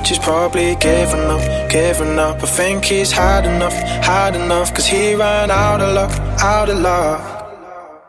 She's probably giving up. I think he's had enough, cause he ran out of luck, out of luck.